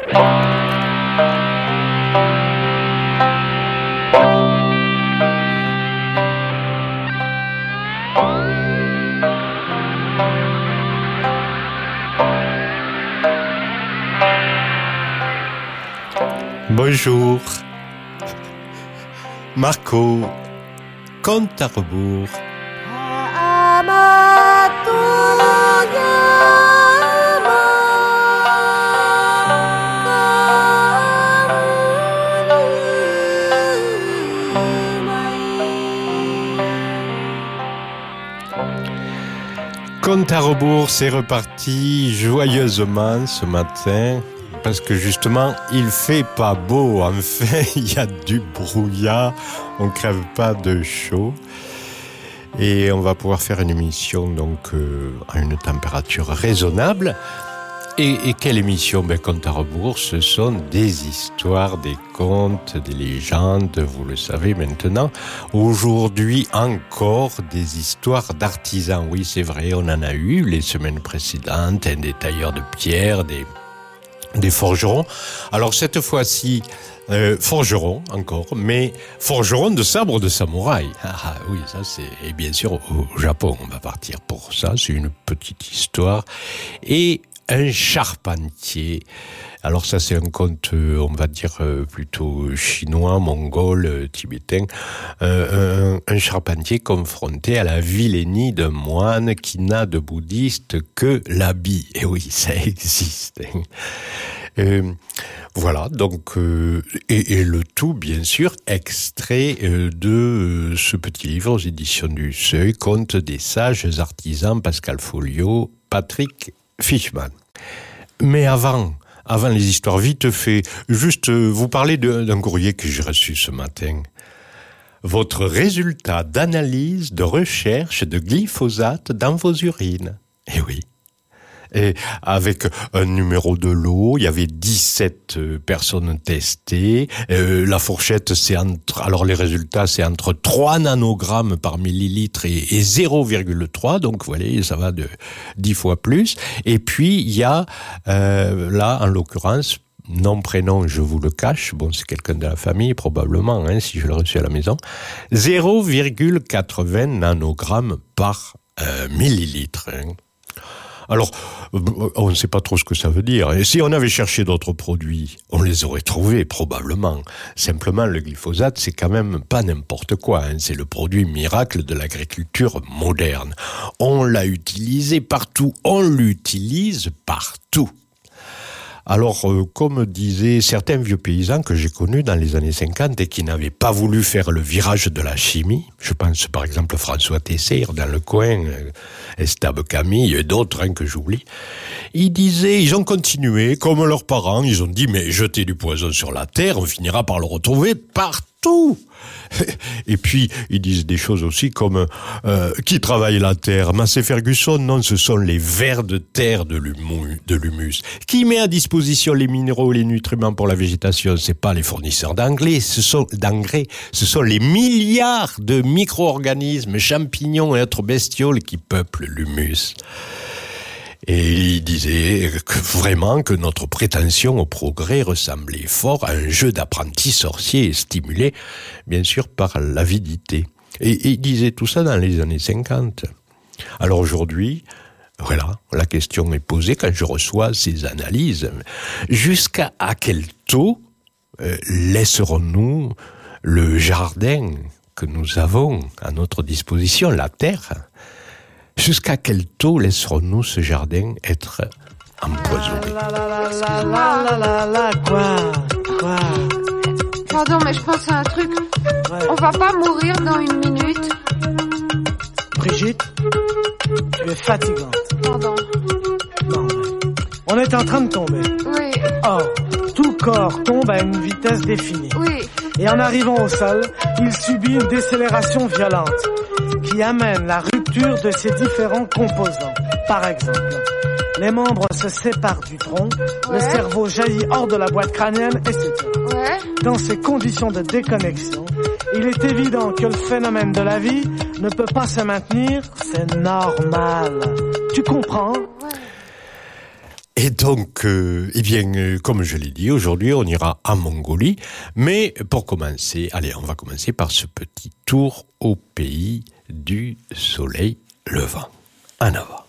Bonjour, Marco, compte à rebours. Compte à rebours, c'est reparti joyeusement ce matin. Parce que justement, il fait pas beau. En fait, il y a du brouillard. On crève pas de chaud. Et on va pouvoir faire une émission donc à une température raisonnable. Et quelle émission? Compte à rebours, ce sont des histoires, des contes, des légendes, vous le savez maintenant. Aujourd'hui encore des histoires d'artisans. Oui, c'est vrai, on en a eu les semaines précédentes, des tailleurs de pierre, des forgerons. Alors cette fois-ci, forgerons encore, mais forgerons de sabres de samouraï. Ah oui, ça c'est... Et bien sûr, au Japon, on va partir pour ça. C'est une petite histoire. Et un charpentier. Alors ça c'est un conte, on va dire, plutôt chinois, mongol, tibétain. Un charpentier confronté à la vilainie d'un moine qui n'a de bouddhiste que l'habit. Et oui, ça existe. Voilà, donc, et le tout, bien sûr, extrait de ce petit livre aux éditions du Seuil, Contes des sages artisans, Pascal Folliot, Patrick Fischmann. Mais avant les histoires, vite fait, juste vous parler d'un courrier que j'ai reçu ce matin. Votre résultat d'analyse, de recherche de glyphosate dans vos urines. Eh oui. Et avec un numéro de lot, il y avait 17 personnes testées. La fourchette, alors les résultats, c'est entre 3 nanogrammes par millilitre et 0,3. Donc, vous voyez, ça va de 10 fois plus. Et puis, il y a, là, en l'occurrence, nom, prénom, je vous le cache. Bon, c'est quelqu'un de la famille, probablement, si je l'ai reçu à la maison. 0,80 nanogrammes par millilitre. Alors, on ne sait pas trop ce que ça veut dire. Et si on avait cherché d'autres produits, on les aurait trouvés, probablement. Simplement, le glyphosate, c'est quand même pas n'importe quoi. C'est le produit miracle de l'agriculture moderne. On l'a utilisé partout. On l'utilise partout. Alors, comme disaient certains vieux paysans que j'ai connus dans les années 50 et qui n'avaient pas voulu faire le virage de la chimie, je pense par exemple François Tessère dans le coin, Estable Camille et d'autres que j'oublie, ils ont continué comme leurs parents, ils ont dit mais jetez du poison sur la terre, on finira par le retrouver partout. Et puis, ils disent des choses aussi comme qui travaille la terre? Massey Ferguson? Non, ce sont les vers de terre de l'humus. Qui met à disposition les minéraux et les nutriments pour la végétation? C'est pas les fournisseurs d'engrais, ce sont les milliards de micro-organismes, champignons et autres bestioles qui peuplent l'humus. Et il disait vraiment que notre prétention au progrès ressemblait fort à un jeu d'apprentis sorciers stimulé, bien sûr, par l'avidité. Et il disait tout ça dans les années 50. Alors aujourd'hui, voilà, la question est posée quand je reçois ces analyses. Jusqu'à quel taux laisserons-nous le jardin que nous avons à notre disposition, la terre? Jusqu'à quel taux laisserons-nous ce jardin être empoisonné? Quoi? Pardon, mais je pense à un truc. Ouais. On va pas mourir dans une minute. Brigitte, tu es fatigante. Pardon. Non, on est en train de tomber. Oui. Or, tout corps tombe à une vitesse définie. Oui. Et en arrivant au sol, il subit une décélération violente qui amène la rupture de ses différents composants. Par exemple, les membres se séparent du tronc, le cerveau jaillit hors de la boîte crânienne, etc. Ouais. Dans ces conditions de déconnexion, il est évident que le phénomène de la vie ne peut pas se maintenir, c'est normal. Tu comprends ? Et donc, comme je l'ai dit, aujourd'hui, on ira en Mongolie. Mais pour commencer, on va commencer par ce petit tour au pays du soleil levant. En avant.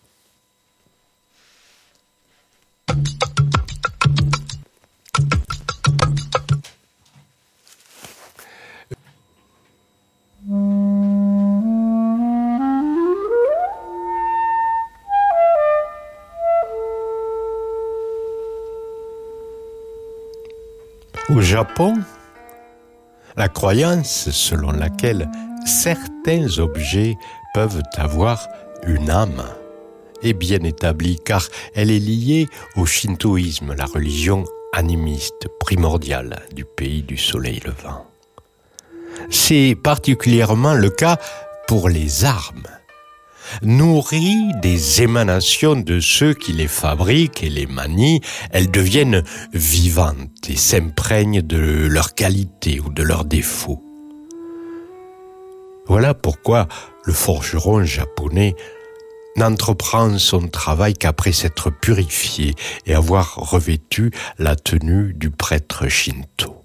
Au Japon, la croyance selon laquelle certains objets peuvent avoir une âme est bien établie car elle est liée au shintoïsme, la religion animiste primordiale du pays du soleil levant. C'est particulièrement le cas pour les armes. Nourries des émanations de ceux qui les fabriquent et les manient, elles deviennent vivantes et s'imprègnent de leurs qualités ou de leurs défauts. Voilà pourquoi le forgeron japonais n'entreprend son travail qu'après s'être purifié et avoir revêtu la tenue du prêtre shinto.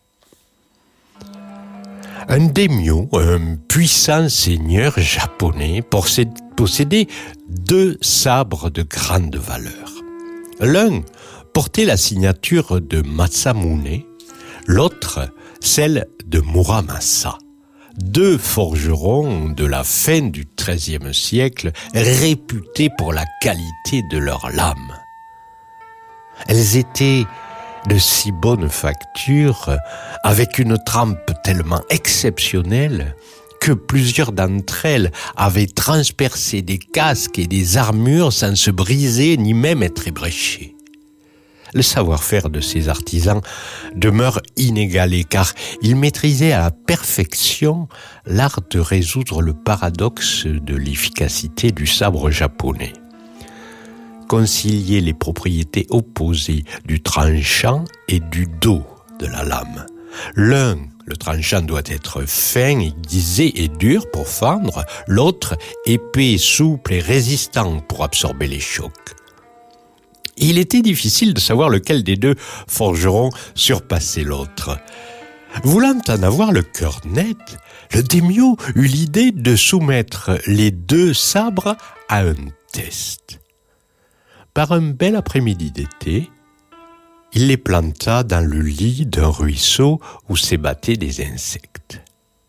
Un daimyo, un puissant seigneur japonais, possédait 2 sabres de grande valeur. L'un portait la signature de Masamune, l'autre celle de Muramasa. 2 forgerons de la fin du XIIIe siècle réputés pour la qualité de leurs lames. Elles étaient de si bonne facture, avec une trempe tellement exceptionnelle que plusieurs d'entre elles avaient transpercé des casques et des armures sans se briser ni même être ébréchées. Le savoir-faire de ces artisans demeure inégalé car ils maîtrisaient à la perfection l'art de résoudre le paradoxe de l'efficacité du sabre japonais. Concilier les propriétés opposées du tranchant et du dos de la lame. L'un, le tranchant, doit être fin, aiguisé et dur pour fendre, l'autre épais, souple et résistant pour absorber les chocs. Il était difficile de savoir lequel des 2 forgerons surpassait l'autre. Voulant en avoir le cœur net, le daimyo eut l'idée de soumettre les 2 sabres à un test. Par un bel après-midi d'été, il les planta dans le lit d'un ruisseau où s'ébattaient des insectes.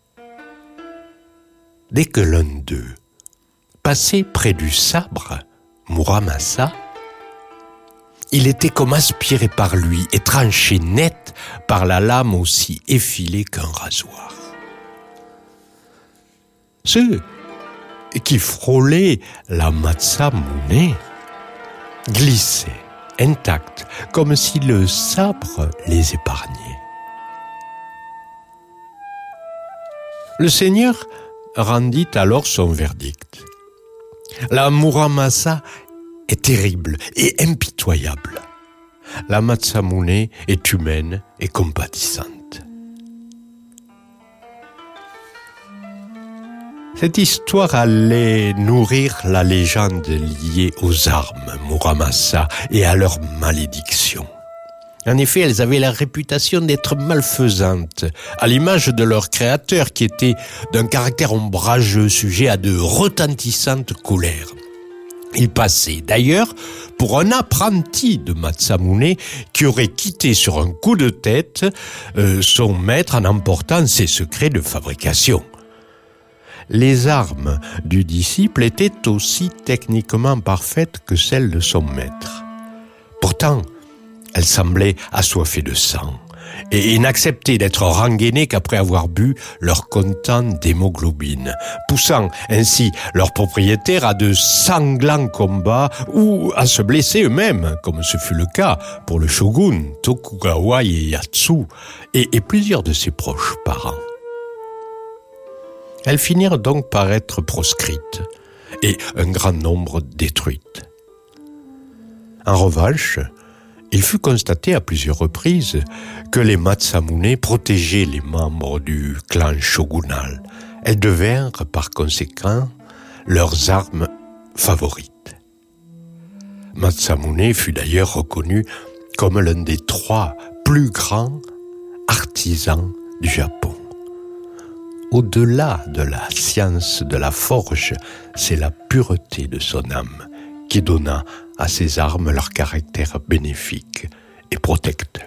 Dès que l'un d'eux passait près du sabre, Muramasa, il était comme aspiré par lui et tranché net par la lame aussi effilée qu'un rasoir. Ceux qui frôlaient la Masamune glissaient intacts, comme si le sabre les épargnait. Le seigneur rendit alors son verdict. La Muramasa est terrible et impitoyable. La Masamune est humaine et compatissante. Cette histoire allait nourrir la légende liée aux armes Muramasa et à leur malédiction. En effet, elles avaient la réputation d'être malfaisantes, à l'image de leur créateur qui était d'un caractère ombrageux, sujet à de retentissantes colères. Il passait d'ailleurs pour un apprenti de Masamune qui aurait quitté sur un coup de tête son maître en emportant ses secrets de fabrication. Les armes du disciple étaient aussi techniquement parfaites que celles de son maître. Pourtant, elles semblaient assoiffées de sang et n'acceptaient d'être rengainées qu'après avoir bu leur quantum d'hémoglobine, poussant ainsi leurs propriétaires à de sanglants combats ou à se blesser eux-mêmes, comme ce fut le cas pour le shogun Tokugawa Ieyasu et plusieurs de ses proches parents. Elles finirent donc par être proscrites et un grand nombre détruites. En revanche, il fut constaté à plusieurs reprises que les Masamune protégeaient les membres du clan shogunal. Elles devinrent par conséquent leurs armes favorites. Masamune fut d'ailleurs reconnu comme l'un des 3 plus grands artisans du Japon. Au-delà de la science de la forge, c'est la pureté de son âme qui donna à ses armes leur caractère bénéfique et protecteur.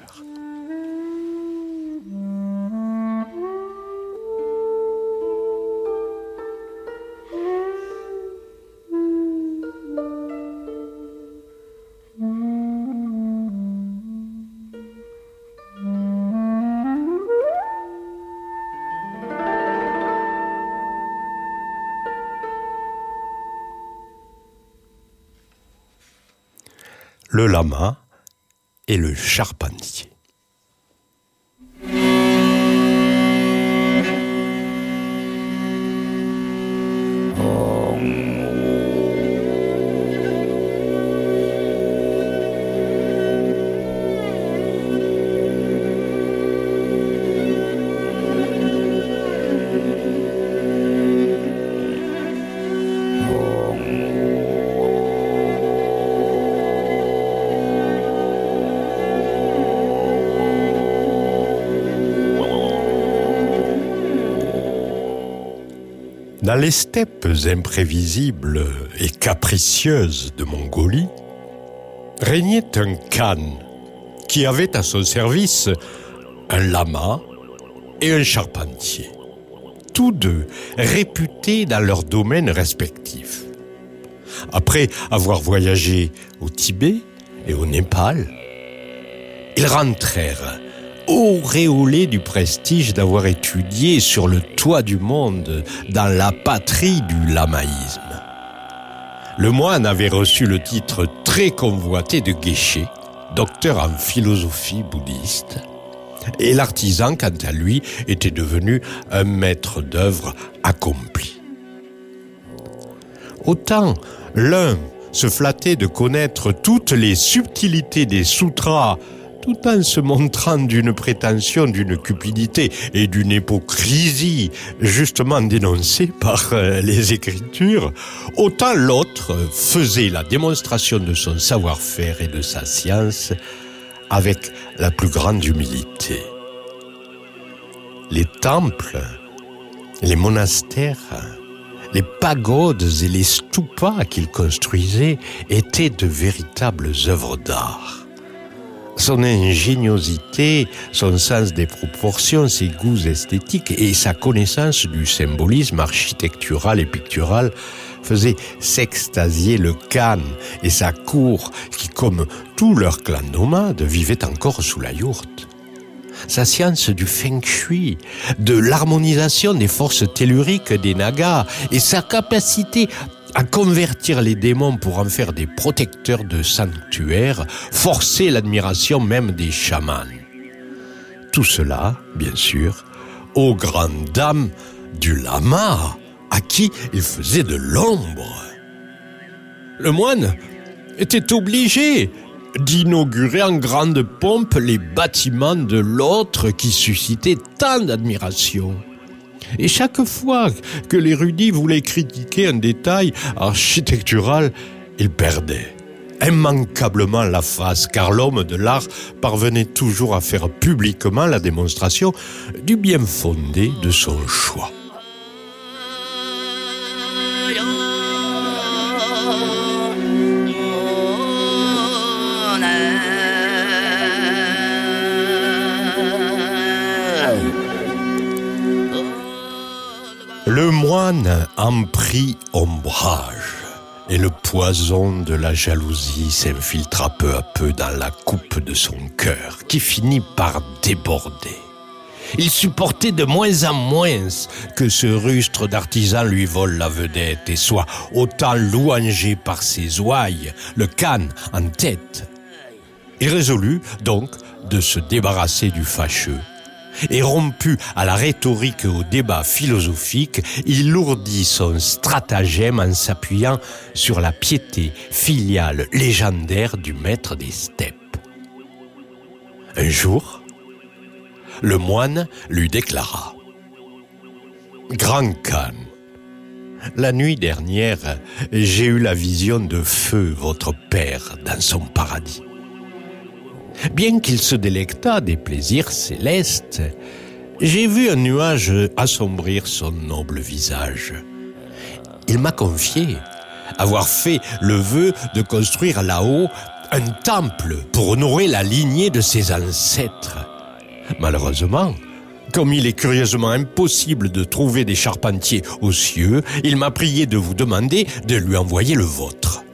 Le lama et le charpentier. Dans les steppes imprévisibles et capricieuses de Mongolie, régnait un khan qui avait à son service un lama et un charpentier, tous deux réputés dans leurs domaines respectifs. Après avoir voyagé au Tibet et au Népal, ils rentrèrent auréolé du prestige d'avoir étudié sur le toit du monde dans la patrie du lamaïsme. Le moine avait reçu le titre très convoité de Geshe, docteur en philosophie bouddhiste, et l'artisan, quant à lui, était devenu un maître d'œuvre accompli. Autant l'un se flattait de connaître toutes les subtilités des sutras, tout en se montrant d'une prétention, d'une cupidité et d'une hypocrisie justement dénoncée par les Écritures, autant l'autre faisait la démonstration de son savoir-faire et de sa science avec la plus grande humilité. Les temples, les monastères, les pagodes et les stupas qu'il construisait étaient de véritables œuvres d'art. Son ingéniosité, son sens des proportions, ses goûts esthétiques et sa connaissance du symbolisme architectural et pictural faisaient s'extasier le khan et sa cour qui, comme tout leur clan nomade, vivaient encore sous la yourte. Sa science du feng shui, de l'harmonisation des forces telluriques des nagas et sa capacité à convertir les démons pour en faire des protecteurs de sanctuaires, forcer l'admiration même des chamans. Tout cela, bien sûr, aux grandes dames du lama, à qui il faisait de l'ombre. Le moine était obligé d'inaugurer en grande pompe les bâtiments de l'autre qui suscitaient tant d'admiration. Et chaque fois que l'érudit voulait critiquer un détail architectural, il perdait immanquablement la face, car l'homme de l'art parvenait toujours à faire publiquement la démonstration du bien fondé de son choix. Le moine en prit ombrage, et le poison de la jalousie s'infiltra peu à peu dans la coupe de son cœur, qui finit par déborder. Il supportait de moins en moins que ce rustre d'artisan lui vole la vedette et soit autant louangé par ses ouailles, le khan en tête. Il résolut donc de se débarrasser du fâcheux. Et rompu à la rhétorique et au débat philosophique, il ourdit son stratagème en s'appuyant sur la piété filiale légendaire du maître des steppes. Un jour, le moine lui déclara : « Grand Khan, La nuit dernière, j'ai eu la vision de feu, votre père, dans son paradis. Bien qu'il se délectât des plaisirs célestes, j'ai vu un nuage assombrir son noble visage. Il m'a confié avoir fait le vœu de construire là-haut un temple pour honorer la lignée de ses ancêtres. Malheureusement, comme il est curieusement impossible de trouver des charpentiers aux cieux, il m'a prié de vous demander de lui envoyer le vôtre.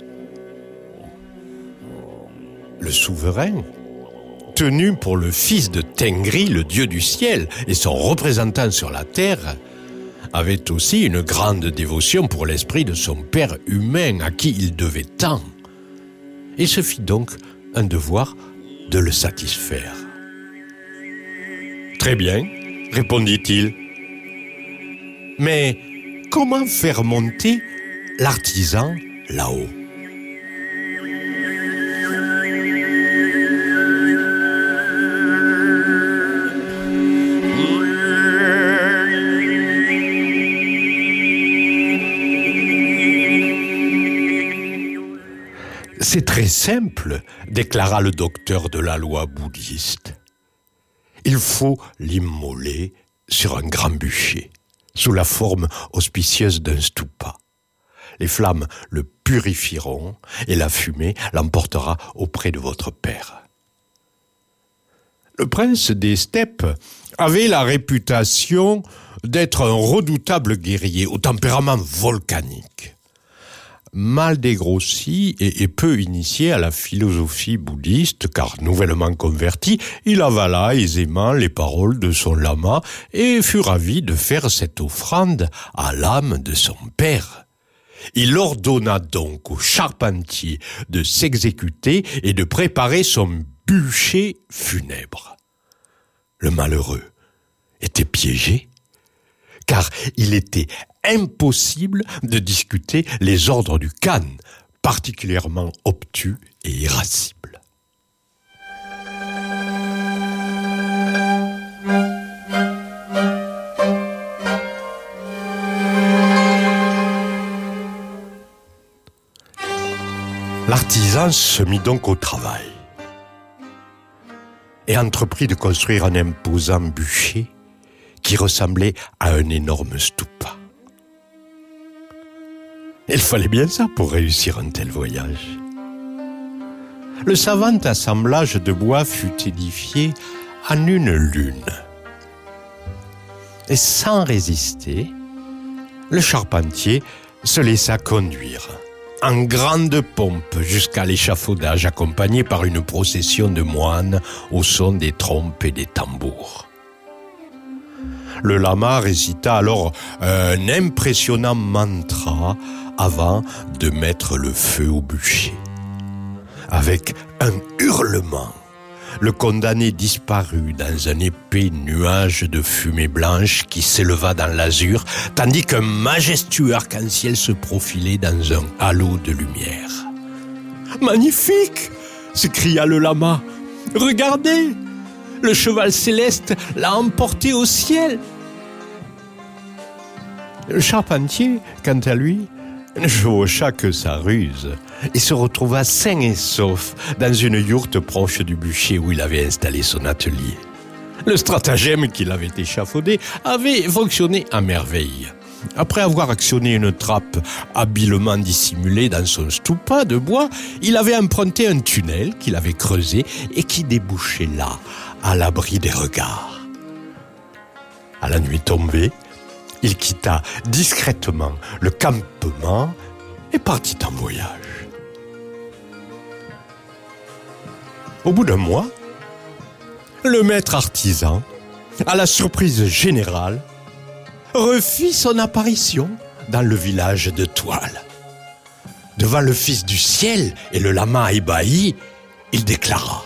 Le souverain, tenu pour le fils de Tengri, le dieu du ciel, et son représentant sur la terre, avait aussi une grande dévotion pour l'esprit de son père humain à qui il devait tant. Et se fit donc un devoir de le satisfaire. « Très bien, » répondit-il. « Mais comment faire monter l'artisan là-haut ?» C'est très simple, déclara le docteur de la loi bouddhiste. Il faut l'immoler sur un grand bûcher, sous la forme auspicieuse d'un stupa. Les flammes le purifieront et la fumée l'emportera auprès de votre père. Le prince des steppes avait la réputation d'être un redoutable guerrier au tempérament volcanique. Mal dégrossi et peu initié à la philosophie bouddhiste, car nouvellement converti, il avala aisément les paroles de son lama et fut ravi de faire cette offrande à l'âme de son père. Il ordonna donc au charpentier de s'exécuter et de préparer son bûcher funèbre. Le malheureux était piégé, car il était impossible de discuter les ordres du Khan, particulièrement obtus et irascibles. L'artisan se mit donc au travail et entreprit de construire un imposant bûcher qui ressemblait à un énorme stupa. Il fallait bien ça pour réussir un tel voyage. Le savant assemblage de bois fut édifié en une lune. Et sans résister, le charpentier se laissa conduire en grande pompe jusqu'à l'échafaudage, accompagné par une procession de moines au son des trompes et des tambours. Le lama récita alors un impressionnant mantra avant de mettre le feu au bûcher. Avec un hurlement, le condamné disparut dans un épais nuage de fumée blanche qui s'éleva dans l'azur, tandis qu'un majestueux arc-en-ciel se profilait dans un halo de lumière. « Magnifique !» s'écria le lama. « Regardez ! Le cheval céleste l'a emporté au ciel !» Le charpentier, quant à lui, ne chevaucha que sa ruse et se retrouva sain et sauf dans une yourte proche du bûcher où il avait installé son atelier. Le stratagème qu'il avait échafaudé avait fonctionné à merveille. Après avoir actionné une trappe habilement dissimulée dans son stupa de bois, il avait emprunté un tunnel qu'il avait creusé et qui débouchait là, à l'abri des regards. À la nuit tombée, il quitta discrètement le campement et partit en voyage. Au bout d'un mois, le maître artisan, à la surprise générale, refit son apparition dans le village de Toile. Devant le fils du ciel et le lama ébahi, il déclara: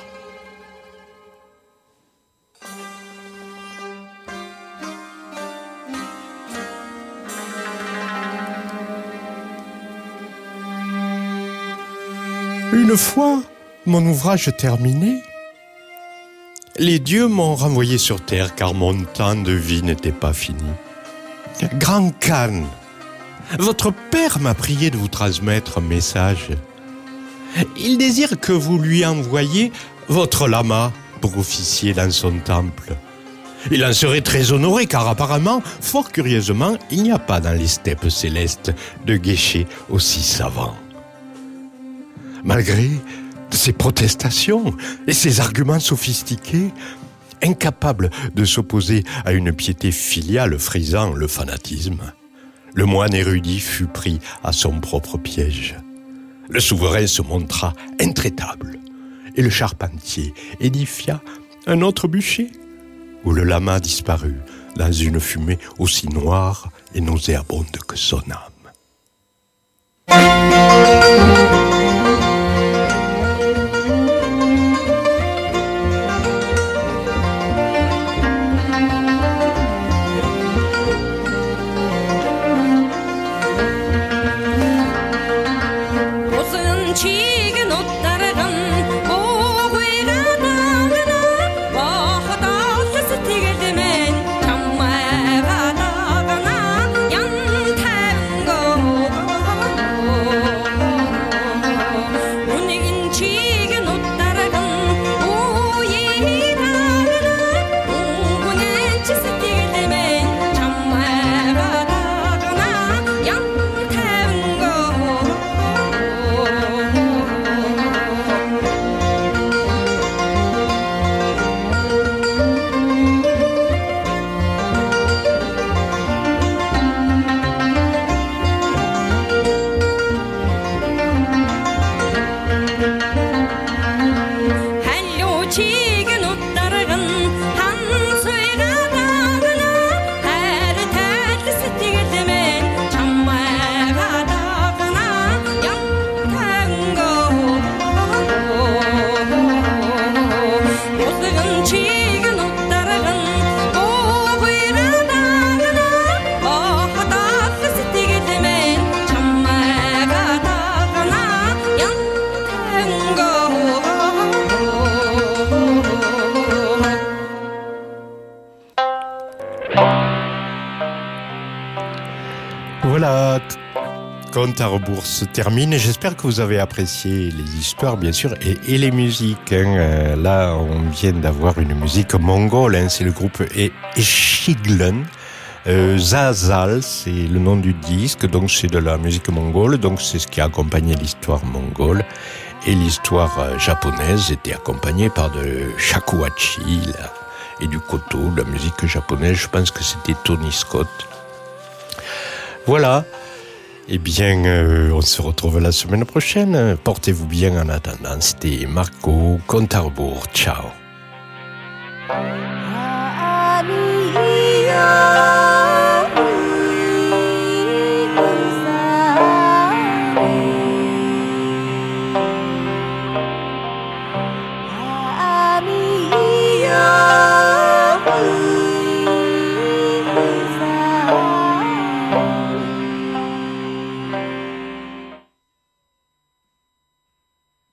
Une fois mon ouvrage terminé, les dieux m'ont renvoyé sur terre car mon temps de vie n'était pas fini. Grand Khan, Votre père m'a prié de vous transmettre un message. Il désire que vous lui envoyiez votre lama pour officier dans son temple. Il en serait très honoré car apparemment, fort curieusement, il n'y a pas dans les steppes célestes de guéchés aussi savants. Malgré ses protestations et ses arguments sophistiqués, incapable de s'opposer à une piété filiale frisant le fanatisme, le moine érudit fut pris à son propre piège. Le souverain se montra intraitable et le charpentier édifia un autre bûcher où le lama disparut dans une fumée aussi noire et nauséabonde que son âme. Voilà, Compte à rebours se termine. J'espère que vous avez apprécié les histoires, bien sûr, et les musiques. Là, on vient d'avoir une musique mongole. C'est le groupe Eshiglen. Zazal, c'est le nom du disque. Donc, c'est de la musique mongole. Donc, c'est ce qui a accompagné l'histoire mongole. Et l'histoire japonaise était accompagnée par de shakuhachi et du koto, la musique japonaise. Je pense que c'était Tony Scott. Voilà. Eh bien, on se retrouve la semaine prochaine. Portez-vous bien en attendant. C'était Marco, Compte à rebours. Ciao.